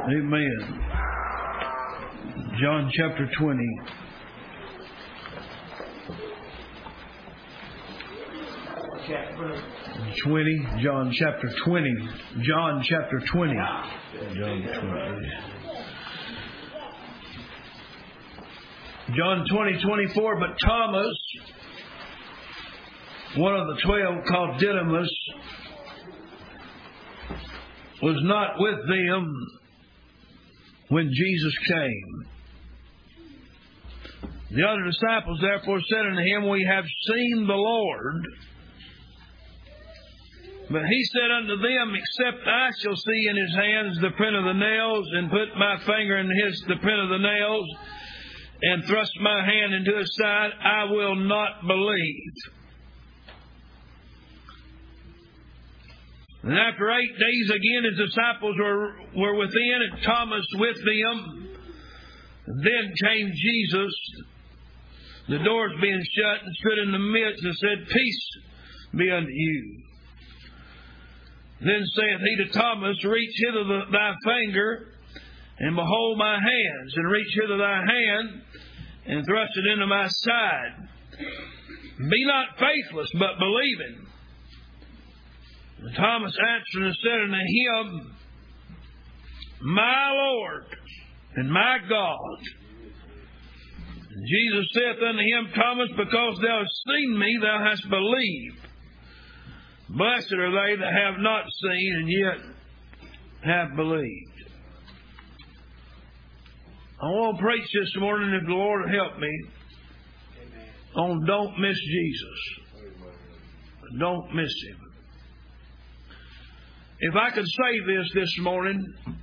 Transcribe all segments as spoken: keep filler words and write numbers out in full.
Amen. John chapter twenty. Twenty. John chapter twenty. John chapter twenty. John twenty. John twenty twenty-four. But Thomas, one of the twelve, called Didymus, was not with them when Jesus came. The other disciples therefore said unto him, We have seen the Lord. But he said unto them, Except I shall see in his hands the print of the nails, and put my finger in his the print of the nails, and thrust my hand into his side, I will not believe. And after eight days again his disciples were, were within, and Thomas with them. Then came Jesus, the doors being shut, and stood in the midst, and said, Peace be unto you. Then saith he to Thomas, Reach hither thy finger, and behold my hands, and reach hither thy hand, and thrust it into my side. Be not faithless, but believing. And Thomas answered and said unto him, My Lord and my God. And Jesus saith unto him, Thomas, because thou hast seen me, thou hast believed. Blessed are they that have not seen and yet have believed. I want to preach this morning, if the Lord will help me, on don't miss Jesus. Don't miss Him. If I could say this this morning,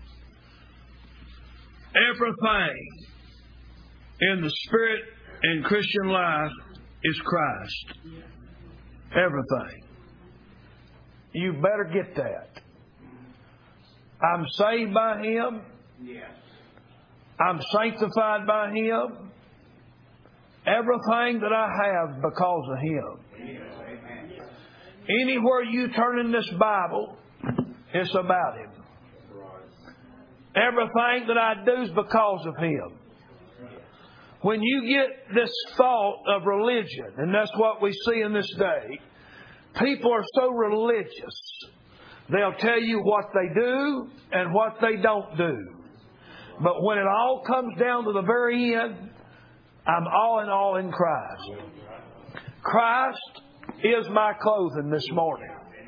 everything in the spirit and Christian life is Christ. Everything. You better get that. I'm saved by Him. Yes. I'm sanctified by Him. Everything that I have because of Him. Yes. Anywhere you turn in this Bible, it's about Him. Everything that I do is because of Him. When you get this thought of religion, and that's what we see in this day, people are so religious. They'll tell you what they do and what they don't do. But when it all comes down to the very end, I'm all in all in Christ. Christ is my clothing this morning.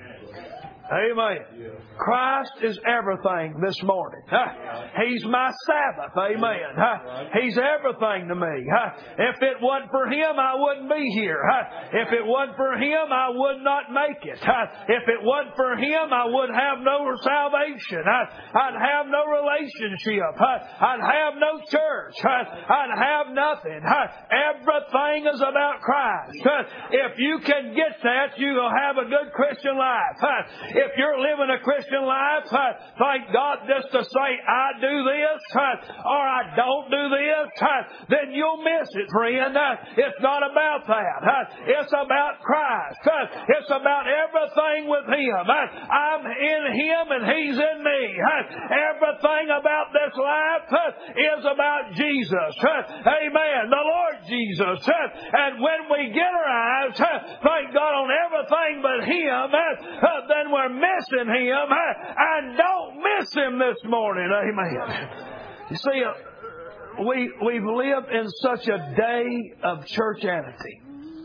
Amen. Christ is everything this morning. He's my Sabbath. Amen. He's everything to me. If it wasn't for Him, I wouldn't be here. If it wasn't for Him, I would not make it. If it wasn't for Him, I would have no salvation. I'd have no relationship. I'd have no church. I'd have nothing. Everything is about Christ. If you can get that, you'll have a good Christian life. If you're living a Christian life, uh, thank God, just to say, I do this, uh, or I don't do this, uh, then you'll miss it, friend. Uh, it's not about that. Uh, it's about Christ. Uh, it's about everything with Him. Uh, I'm in Him and He's in me. Uh, everything about this life uh, is about Jesus. Uh, amen. The Lord Jesus. Uh, and when we get our eyes, uh, thank God, on everything but Him, uh, uh, then we're missing Him, and don't miss Him this morning. Amen. You see, we we live in such a day of churchianity.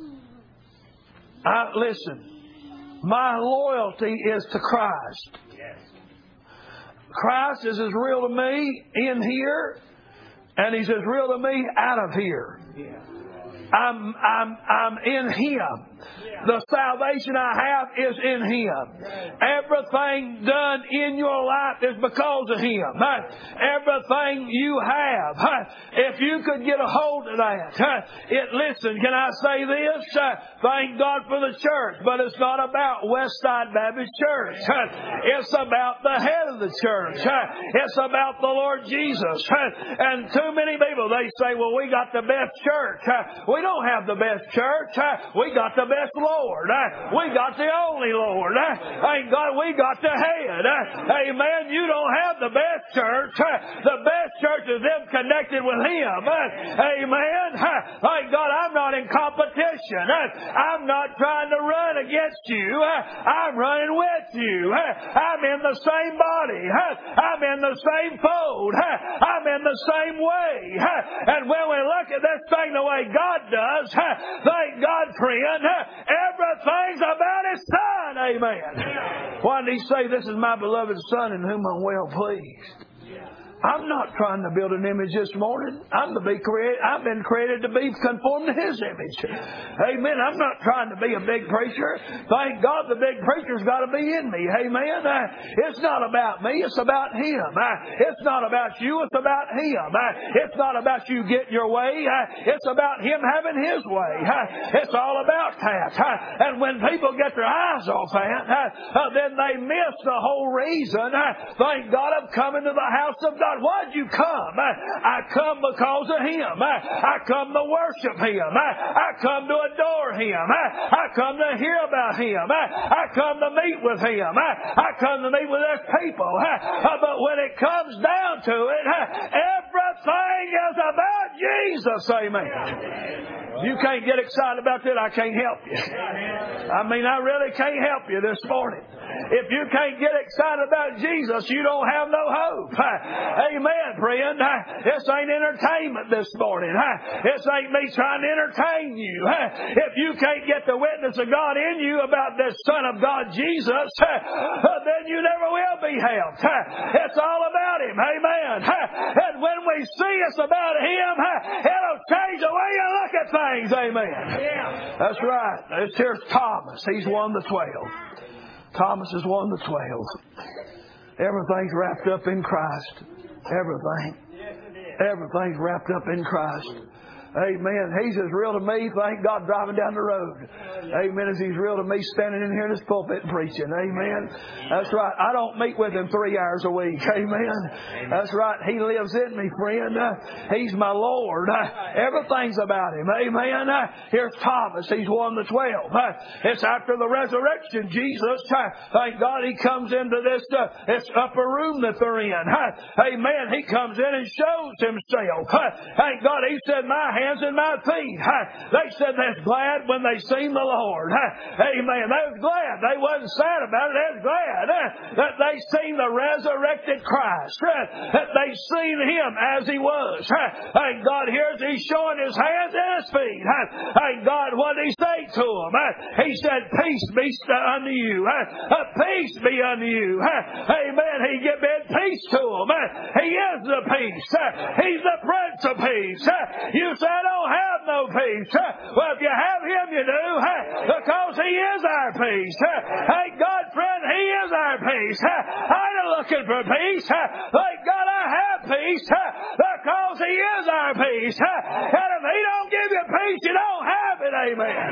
I, listen, my loyalty is to Christ. Christ is as real to me in here, and He's as real to me out of here. I'm I'm I'm in Him. The salvation I have is in Him. Everything done in your life is because of Him. Everything you have, if you could get a hold of that. It, listen, can I say this? Thank God for the church, but it's not about Westside Baptist Church. It's about the head of the church. It's about the Lord Jesus. And too many people, they say, well, we got the best church. We don't have the best church. We got the best Lord. We got the only Lord. Thank God we got the head. Amen. You don't have the best church. The best church is them connected with Him. Amen. Thank God I'm not in competition. I'm not trying to run against you. I'm running with you. I'm in the same body. I'm in the same fold. I'm in the same way. And when we look at this thing the way God does, thank God, friend, everything's about His Son. Amen. Why did He say, this is my beloved Son in whom I'm well pleased? I'm not trying to build an image this morning. I'm to be created. I've been created to be conformed to His image. Amen. I'm not trying to be a big preacher. Thank God the big preacher's got to be in me. Amen. Uh, it's not about me. It's about Him. Uh, it's not about you. It's about Him. Uh, it's not about you getting your way. Uh, it's about Him having His way. Uh, it's all about that. Uh, and when people get their eyes off that, uh, uh, then they miss the whole reason. Uh, thank God I'm coming to the house of God. Why'd you come? I come because of Him. I come to worship Him. I come to adore Him. I come to hear about Him. I come to meet with Him. I come to meet with His people. But when it comes down to it, everything is about Jesus. Amen. You can't get excited about that. I can't help you. I mean, I really can't help you this morning. If you can't get excited about Jesus, you don't have no hope. Amen, friend. This ain't entertainment this morning. This ain't me trying to entertain you. If you can't get the witness of God in you about this Son of God, Jesus, then you never will be helped. It's all about Him. Amen. And when we see it's about Him, it'll change the way you look at things. Amen. That's right. This here's Thomas. He's one of the twelve. Thomas is one of the twelve. Everything's wrapped up in Christ. Everything. Everything's wrapped up in Christ. Amen. He's as real to me, thank God, driving down the road. Amen. As He's real to me standing in here in this pulpit preaching. Amen. That's right. I don't meet with Him three hours a week. Amen. That's right. He lives in me, friend. Uh, he's my Lord. Uh, everything's about Him. Amen. Uh, here's Thomas. He's one of the twelve. Uh, it's after the resurrection. Jesus, uh, thank God, He comes into this, uh, this upper room that they're in. Uh, amen. He comes in and shows Himself. Uh, thank God, He said, my hands and my feet. They said they was glad when they seen the Lord. Amen. They was glad. They wasn't sad about it. They was glad that they seen the resurrected Christ. That they seen Him as He was. Thank God, here's He's showing His hands and His feet. Thank God, what did He say to them? He said, peace be unto you. Peace be unto you. Amen. He gave peace to them. He is the peace. He's the Prince of Peace. You say, I don't have no peace. Well, if you have Him, you do. Because He is our peace. Thank God, friend, He is our peace. I ain't looking for peace. Thank God I have peace. Because He is our peace. And if He don't give you peace, you don't have it. Amen.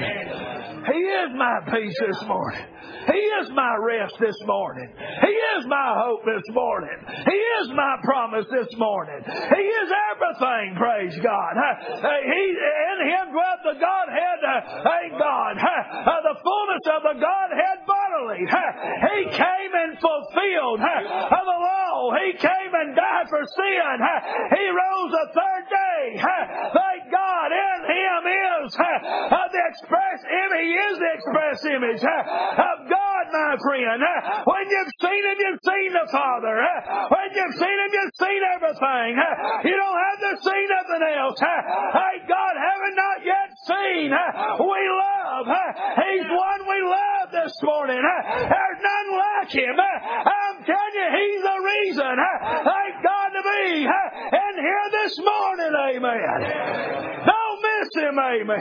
He is my peace this morning. He is my rest this morning. He is my hope this morning. He is my promise this morning. He is everything, praise God. He, in Him dwelt the Godhead, thank God, the fullness of the Godhead bodily. He came and fulfilled the law. He came and died for sin. He rose the third day. Thank God, in Him is the express image. He is the express image of God, my friend. When you've seen Him, you've seen the Father. When you've seen Him, you've seen everything. You don't have to see nothing else. Thank God, having not yet seen, we love. He's one we love this morning. There's none like Him. I'm telling you, He's the reason. Thank God to be in here this morning. Amen. Don't miss Him.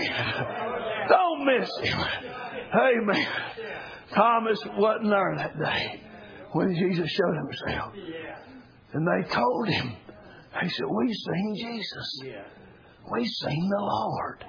Amen. Don't miss Him. Amen. Thomas wasn't there that day when Jesus showed Himself. And they told him, they said, we've seen Jesus. We've seen the Lord.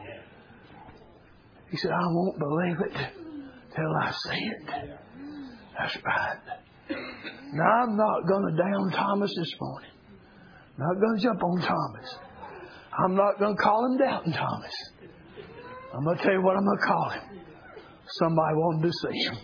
He said, I won't believe it till I see it. That's right. Now, I'm not going to down Thomas this morning. I'm not going to jump on Thomas. I'm not going to call him doubting Thomas. I'm going to tell you what I'm going to call him. somebody wanted to see Him.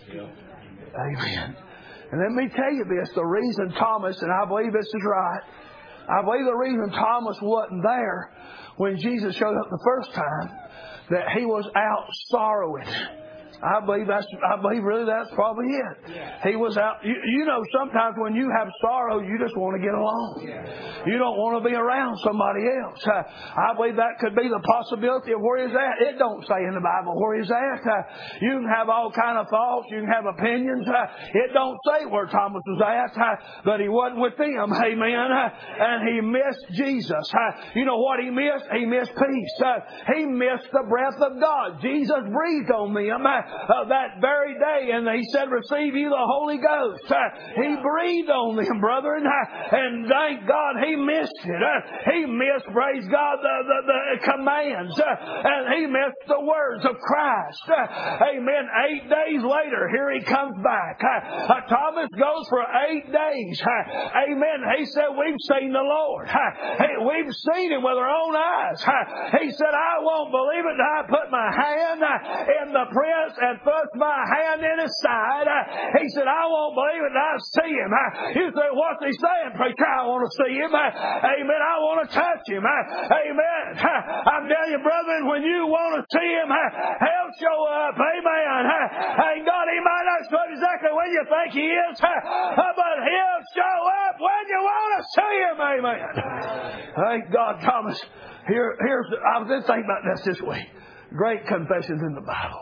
Amen. And let me tell you this, the reason Thomas, and I believe this is right, I believe the reason Thomas wasn't there when Jesus showed up the first time, that he was out sorrowing. I believe that's. I believe really that's probably it. Yeah. He was out. You, you know, sometimes when you have sorrow, you just want to get along. Yeah. You don't want to be around somebody else. Uh, I believe that could be the possibility of where he's at. It don't say in the Bible where he's at. Uh, you can have all kind of thoughts. You can have opinions. Uh, it don't say where Thomas was at, uh, but he wasn't with them. Amen. Uh, and he missed Jesus. Uh, you know what he missed? He missed peace. Uh, he missed the breath of God. Jesus breathed on them. Uh, Uh, that very day, and he said, receive you the Holy Ghost. Uh, he breathed on them, brethren, uh, and thank God he missed it. Uh, he missed, praise God, the, the, the commands, uh, and he missed the words of Christ. Uh, amen. Eight days later, here he comes back. Uh, uh, Thomas goes for eight days. Uh, amen. He said, we've seen the Lord. Uh, hey, we've seen Him with our own eyes. Uh, he said, I won't believe it until I put my hand uh, in the press and thrust my hand in His side. Uh, he said, I won't believe it until I see Him. Uh, you say, what's he saying, preacher? I want to see Him. Uh, amen. I want to touch Him. Uh, amen. Uh, I'm telling you, brethren, when you want to see Him, uh, He'll show up. Amen. Uh, and God, He might not show up exactly when you think He is, uh, but He'll show up when you want to see Him. Amen. Thank God, Thomas. Here, here's. I was just thinking about this this week. Great confessions in the Bible.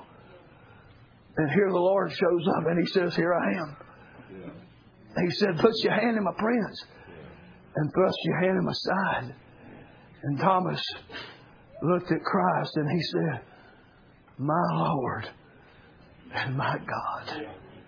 And here the Lord shows up and He says, here I am. Yeah. He said, put your hand in my prints and thrust your hand in my side. And Thomas looked at Christ and he said, my Lord and my God.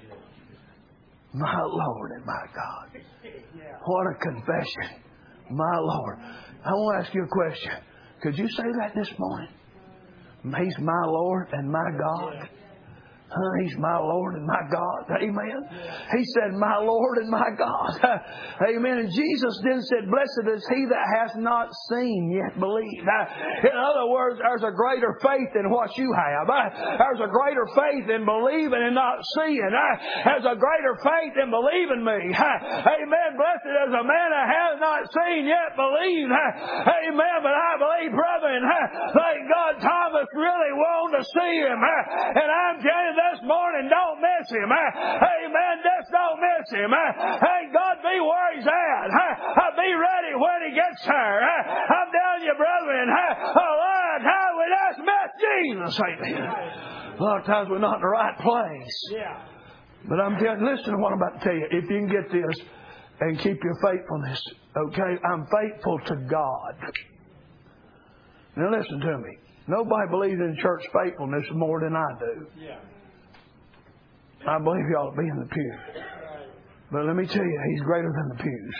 My Lord and my God. What a confession. My Lord. I want to ask you a question. Could you say that this morning? He's my Lord and my God. Uh, he's my Lord and my God. Amen. He said, my Lord and my God. Amen. And Jesus then said, blessed is he that has not seen yet believed. Uh, in other words, there's a greater faith in what you have. Uh, there's a greater faith in believing and not seeing. Uh, there's a greater faith in believing me. Uh, amen. Blessed is a man that has not seen yet believed. Uh, amen. But I believe, brethren, uh, thank God Thomas really wanted to see Him. Uh, and I'm telling you, this morning, don't miss Him. Amen. Just don't miss Him. Hey, God, be where He's at. Be ready when He gets there. I'm telling you, brethren, a lot of times we just miss Jesus. Amen. A lot of times we're not in the right place. But I'm telling you, listen to what I'm about to tell you. If you can get this and keep your faithfulness, okay? I'm faithful to God. Now listen to me. Nobody believes in church faithfulness more than I do. Yeah. I believe you ought to be in the pew. But let me tell you, He's greater than the pews.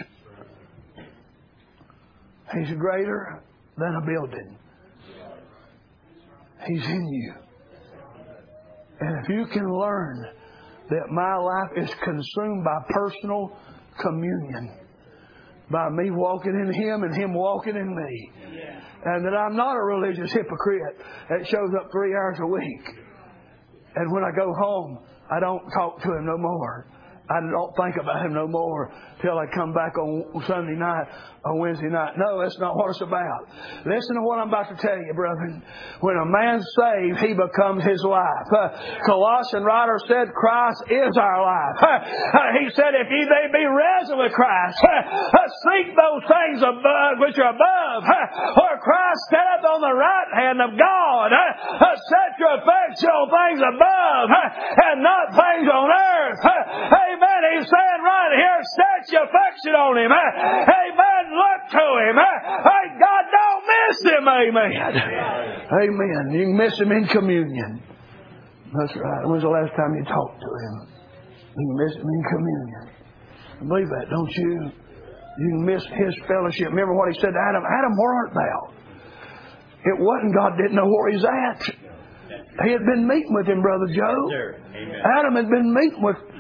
He's greater than a building. He's in you. And if you can learn that my life is consumed by personal communion, by me walking in Him and Him walking in me, and that I'm not a religious hypocrite that shows up three hours a week, and when I go home, I don't talk to Him no more. I don't think about Him no more till I come back on Sunday night or Wednesday night. No, that's not what it's about. Listen to what I'm about to tell you, brethren. When a man's saved, he becomes his life. Uh, Colossian writer said, Christ is our life. Uh, uh, he said, if ye may be risen with Christ, uh, uh, seek those things above, which are above, uh, where Christ sat on the right hand of God. Uh, uh, set your affection on things above uh, and not things on earth. Uh, Amen. He's saying right here, set your affection on Him. Amen. Look to Him. Thank God, don't miss Him. Amen. Amen. You can miss Him in communion. That's right. When's the last time you talked to Him? You can miss Him in communion. I believe that, don't you? You can miss His fellowship. Remember what He said to Adam? Adam, where art thou? It wasn't God didn't know where He's at. He had been meeting with him, Brother Joe. Yes, Adam had been meeting with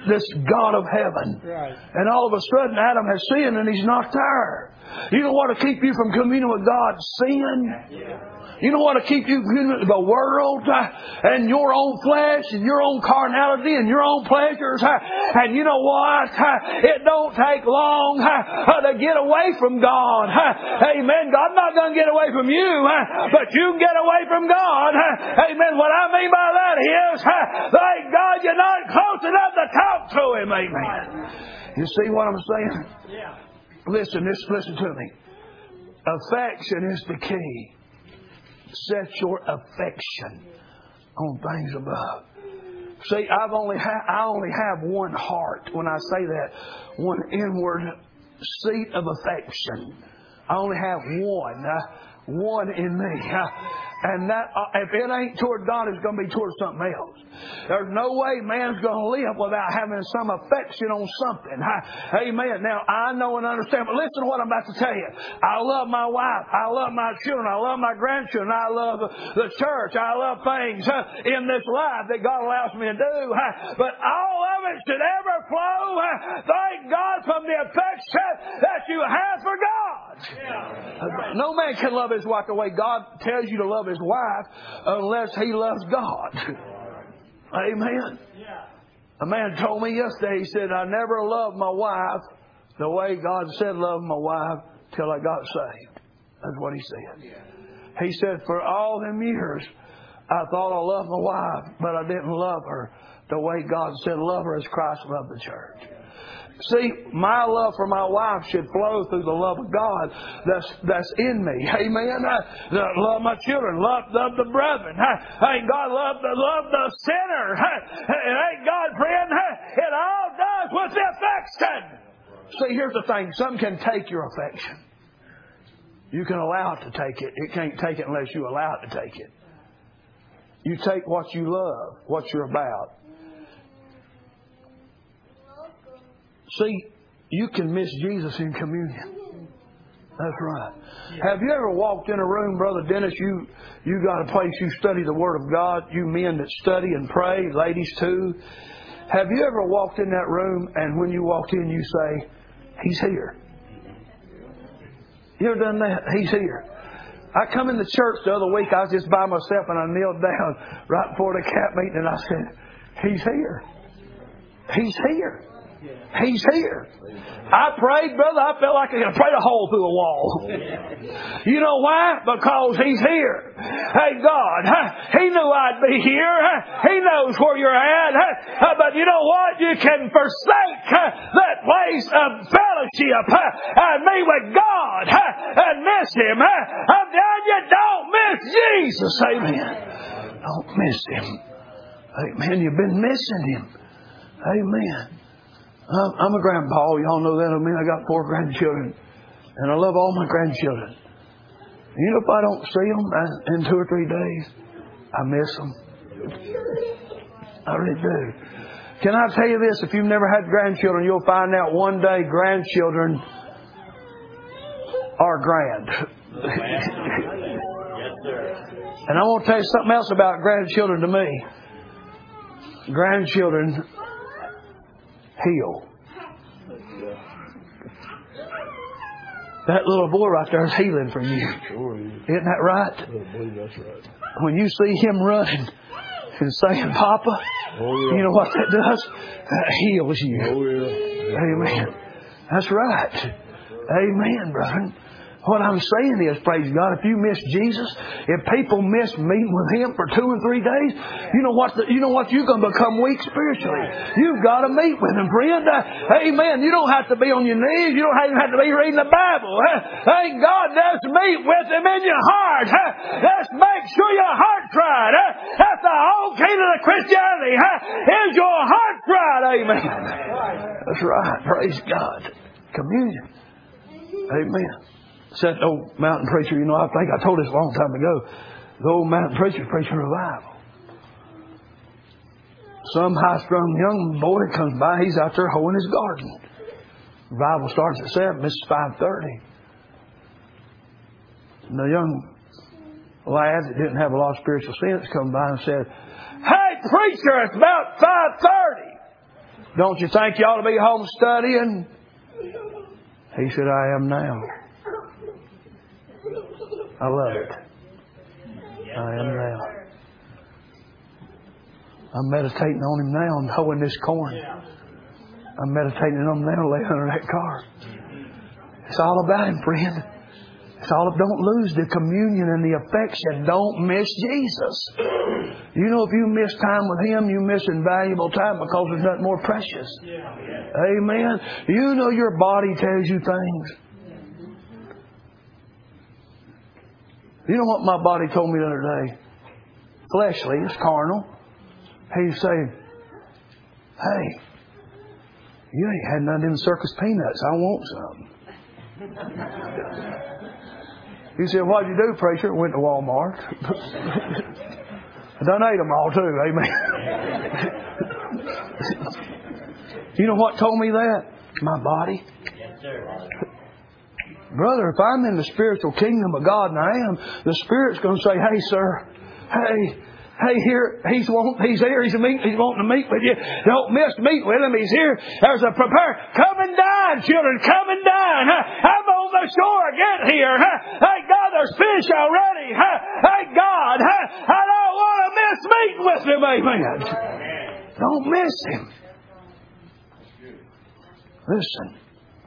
this God of heaven. Right. And all of a sudden Adam has sinned and he's not there. You know what to keep you from communing with God? Sin. Yeah. You know what to keep you communing with the world uh, and your own flesh and your own carnality and your own pleasures. Uh, and you know what? Uh, it don't take long uh, to get away from God. Uh, amen. God's not going to get away from you, uh, but you can get away from God. Uh, amen. What I mean by that is, uh, thank God you're not close enough to talk to Him. Amen. You see what I'm saying? Yeah. Listen, this, listen to me. Affection is the key. Set your affection on things above. See, I've only ha- I only have one heart. When I say that, one inward seat of affection. I only have one, uh, one in me. Uh, And that, uh, if it ain't toward God, it's going to be toward something else. There's no way man's going to live without having some affection on something. I, amen. Now, I know and understand, but listen to what I'm about to tell you. I love my wife. I love my children. I love my grandchildren. I love the church. I love things uh, in this life that God allows me to do. Uh, but all of it should ever flow, uh, thank God, from the affection that you have for God. Yeah. No man can love his wife the way God tells you to love his wife unless he loves God. Amen. A man told me yesterday, he said, I never loved my wife the way God said love my wife till I got saved. That's what he said. He said, for all them years, I thought I loved my wife, but I didn't love her the way God said love her as Christ loved the church. See, my love for my wife should flow through the love of God that's that's in me. Amen. I, I love my children. Love, love the brethren. I, ain't God love the love the sinner. It ain't God, friend. It all does with the affection. See, here's the thing. Something can take your affection. You can allow it to take it. It can't take it unless you allow it to take it. You take what you love, what you're about. See, you can miss Jesus in communion. That's right. Yeah. Have you ever walked in a room, Brother Dennis, you you got a place you study the Word of God, you men that study and pray, ladies too. Have you ever walked in that room and when you walk in you say, He's here? You ever done that? He's here. I come in the church the other week, I was just by myself and I kneeled down right before the camp meeting and I said, He's here. He's here. He's here. I prayed, brother, I felt like I could prayed a hole through a wall. You know why? Because He's here. Hey, God, He knew I'd be here. He knows where you're at. But you know what? You can forsake that place of fellowship and be with God and miss Him. I'm telling you, don't miss Jesus. Amen. Don't miss Him. Amen. You've been missing Him. Amen. I'm a grandpa. Y'all know that of me. I got four grandchildren. And I love all my grandchildren. You know, if I don't see them in two or three days, I miss them. I really do. Can I tell you this? If you've never had grandchildren, you'll find out one day grandchildren are grand. And I want to tell you something else about grandchildren to me. Grandchildren heal. That little boy right there is healing for you. Isn't that right? I believe that's right. When you see him running and saying, Papa, oh, yeah. You know what that does? That heals you. Oh, yeah. Amen. That's right. Amen, brother. What I'm saying is, praise God, if you miss Jesus, if people miss meeting with Him for two or three days, you know what? The, you know what? You're going to become weak spiritually. You've got to meet with Him, friend. Uh, amen. You don't have to be on your knees. You don't even have to be reading the Bible. Uh, thank God, just meet with Him in your heart. Uh, just make sure your heart's right. Uh, that's the whole key to the Christianity. Uh, is your heart right? Amen. That's right. Praise God. Communion. Amen. Said the old mountain preacher, you know, I think I told this a long time ago. The old mountain preacher preaching revival. Some high-strung young boy comes by. He's out there hoeing his garden. Revival starts at seven. This is five thirty. And the young lad that didn't have a lot of spiritual sense come by and said, "Hey, preacher, it's about five thirty." Don't you think you ought to be home studying? He said, I am now. I love it. I am now. I'm meditating on Him now and hoeing this corn. I'm meditating on Him now laying under that car. It's all about Him, friend. It's all about, don't lose the communion and the affection. Don't miss Jesus. You know, if you miss time with Him, you miss invaluable time because there's nothing more precious. Amen. You know your body tells you things. You know what my body told me the other day? Fleshly, it's carnal. He's saying, hey, you ain't had none of them circus peanuts. I want some. You said, what'd you do, preacher? Went to Walmart. I done ate them all too. Amen. You know what told me that? My body. Yes, sir. Brother, if I'm in the spiritual kingdom of God, and I am, the Spirit's going to say, hey, sir, hey, hey, here, he's want, he's here, he's, meet, he's wanting to meet with you. Don't miss meet with him, he's here. There's a prepare. Come and dine, children, come and dine. Huh? I'm on the shore, get here. Huh? Hey, God, there's fish already. Huh? Hey, God, huh? I don't want to miss meeting with him, amen. Don't miss him. Listen.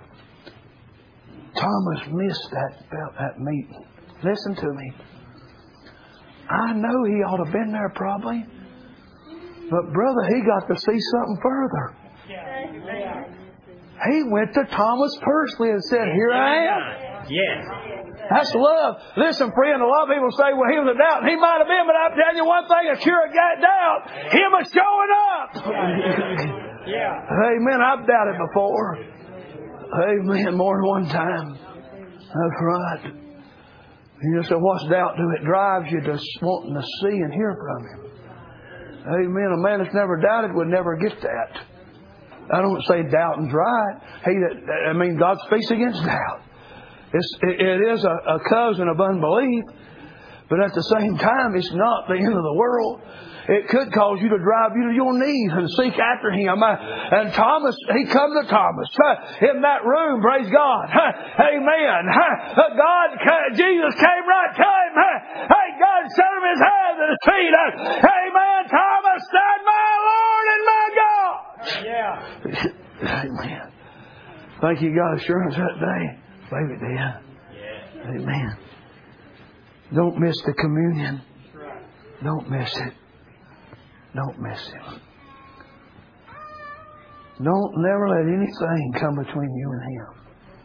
Thomas missed that, that meeting. Listen to me. I know he ought to have been there probably. But brother, he got to see something further. He went to Thomas personally and said, here I am. Yes. That's love. Listen, friend, a lot of people say, well, he was a doubt. He might have been, but I'm telling you one thing, a sure got doubt. Him a showing up. Yeah. Amen. I've doubted before. Amen. More than one time. That's right. You say, what's doubt do? It drives you to wanting to see and hear from Him. Amen. A man that's never doubted would never get that. I don't say doubting's right. He that I mean, God speaks against doubt. It's, it, it is a, a cousin of unbelief, but at the same time, it's not the end of the world. It could cause you to drive you to your knees and seek after Him. And Thomas, he come to Thomas in that room, praise God. Amen. God, Jesus came right to him. Hey, God set him His hands and His feet. Amen. Thomas said, my Lord and my God. Yeah. Amen. Think you got assurance that day? Baby, did. Yeah. Amen. Don't miss the communion. Don't miss it. Don't miss Him. Don't never let anything come between you and Him.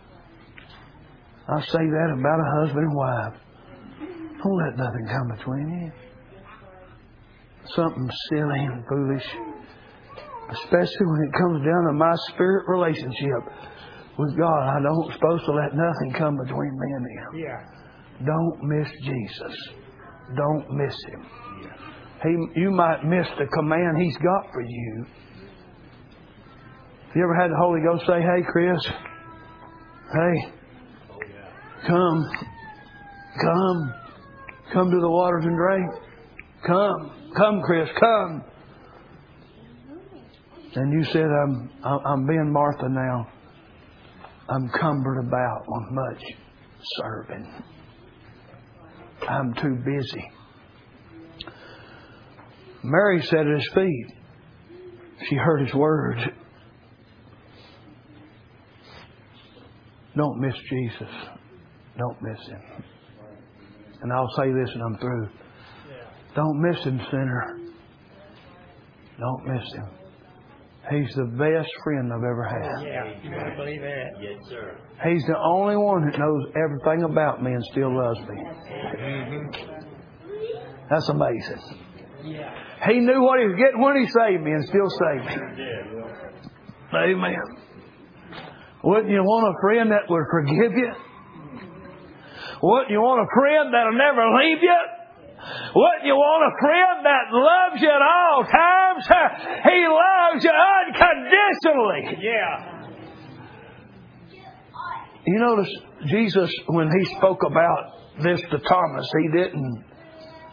I say that about a husband and wife. Don't let nothing come between you. Something silly and foolish. Especially when it comes down to my spirit relationship with God. I don't supposed to let nothing come between me and Him. Yeah. Don't miss Jesus. Don't miss Him. He, you might miss the command He's got for you. Have you ever had the Holy Ghost say, hey, Chris, hey, come, come, come to the waters and drink. Come, come, Chris, come. And you said, I'm, I'm being Martha now. I'm cumbered about on much serving. I'm too busy. Mary sat at His feet. She heard His words. Don't miss Jesus. Don't miss Him. And I'll say this and I'm through. Don't miss Him, sinner. Don't miss Him. He's the best friend I've ever had. Yeah, you want to believe that? Yes, sir. He's the only one that knows everything about me and still loves me. Mm-hmm. That's amazing. Yeah. He knew what He was getting when He saved me and still saved me. Yeah. Amen. Wouldn't you want a friend that would forgive you? Wouldn't you want a friend that'll never leave you? Wouldn't you want a friend that loves you at all times? He loves you unconditionally. Yeah. You notice Jesus, when He spoke about this to Thomas, He didn't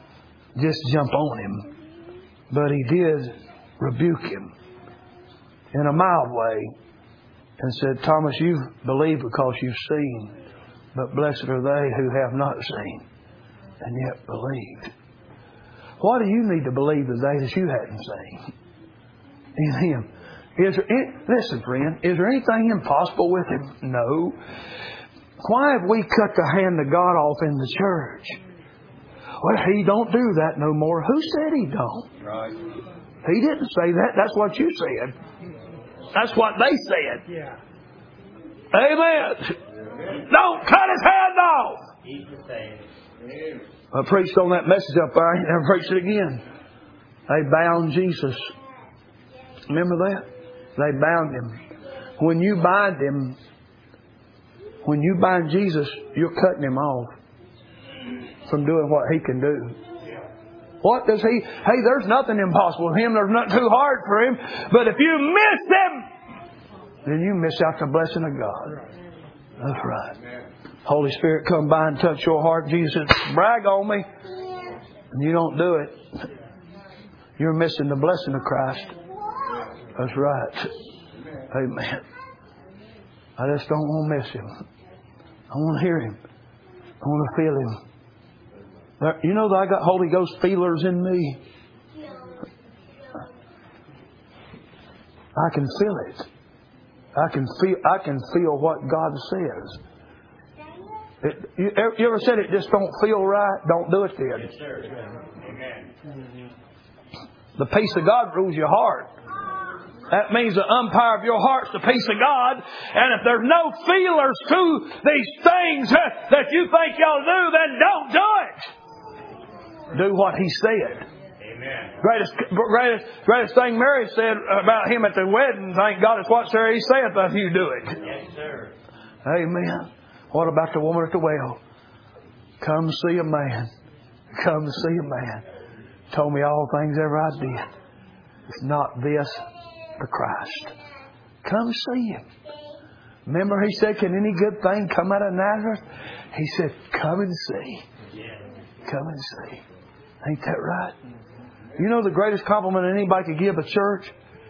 just jump on him, but He did rebuke him. in a mild way and said, Thomas, you've believed because you've seen, but blessed are they who have not seen and yet believed. What do you need to believe today that you hadn't seen? In Him. Is there any, listen, friend, is there anything impossible with Him? No. Why have we cut the hand of God off in the church? Well, He don't do that no more. Who said He don't? Right. He didn't say that. That's what you said. That's what they said. Yeah. Amen. Don't cut His hand off. He's the same. I preached on that message up there. I ain't never preached it again. They bound Jesus. Remember that? They bound Him. When you bind Him, when you bind Jesus, you're cutting Him off from doing what He can do. What does He... Hey, there's nothing impossible with Him. There's nothing too hard for Him. But if you miss Him, then you miss out the blessing of God. That's right. Holy Spirit, come by and touch your heart. Jesus said, brag on me. And you don't do it. You're missing the blessing of Christ. That's right. Amen. I just don't want to miss Him. I want to hear Him. I want to feel Him. You know that I got Holy Ghost feelers in me. I can feel it. I can feel. I can feel what God says. It, you, you ever said it just don't feel right? Don't do it then. Yes, sir. Amen. The peace of God rules your heart. That means the umpire of your heart's the peace of God. And if there's no feelers to these things that you think you ought to do, then don't do it. Do what He said. Amen. Greatest, greatest, greatest thing Mary said about Him at the wedding, thank God, is whatsoever He saith, that you do it. Yes, sir. Amen. What about the woman at the well? Come see a man. Come see a man. Told me all things ever I did. It's not this, the Christ. Come see Him. Remember He said, can any good thing come out of Nazareth? He said, come and see. Come and see. Ain't that right? You know the greatest compliment anybody could give a church?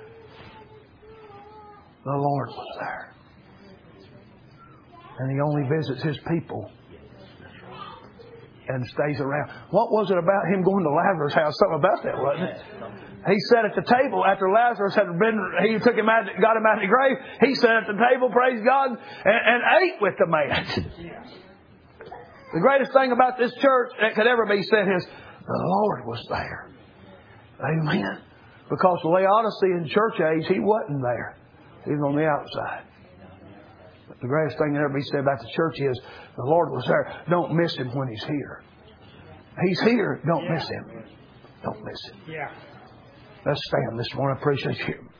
The Lord was there. And He only visits His people and stays around. What was it about Him going to Lazarus' house? Something about that, wasn't it? He sat at the table after Lazarus had been, He took him out, got him out of the grave. He sat at the table, praise God, and, and ate with the man. The greatest thing about this church that could ever be said is, the Lord was there. Amen. Because the Laodicean church age, He wasn't there. He was on the outside. But the greatest thing that ever be said about the church is, the Lord was there. Don't miss Him when He's here. He's here. Don't miss Him. Don't miss Him. Yeah. Let's stand this morning. I appreciate you.